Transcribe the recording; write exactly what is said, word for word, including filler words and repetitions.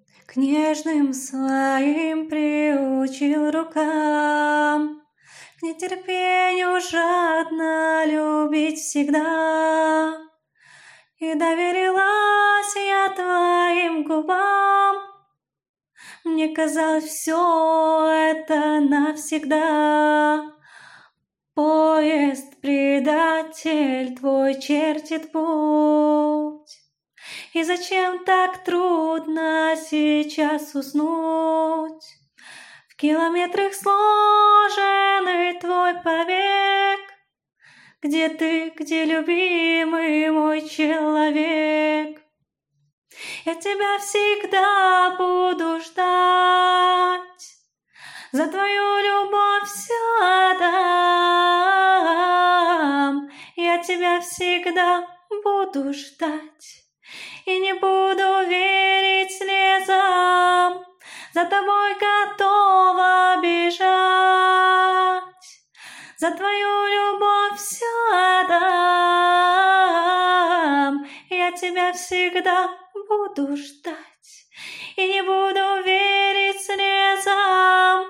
к нежным своим приучил рукам, к нетерпению жадно любить всегда. И доверилась я твоим губам, мне казалось, все это навсегда. Поезд, предатель твой чертит путь, и зачем так трудно сейчас уснуть? В километрах сложенный твой повек, где ты, где любимый мой человек? Я тебя всегда буду ждать, за твою любовь все отдам. Я тебя всегда буду ждать и не буду верить слезам, за тобой готова бежать, за твою любовь все отдам. Я тебя всегда буду ждать и не буду верить слезам,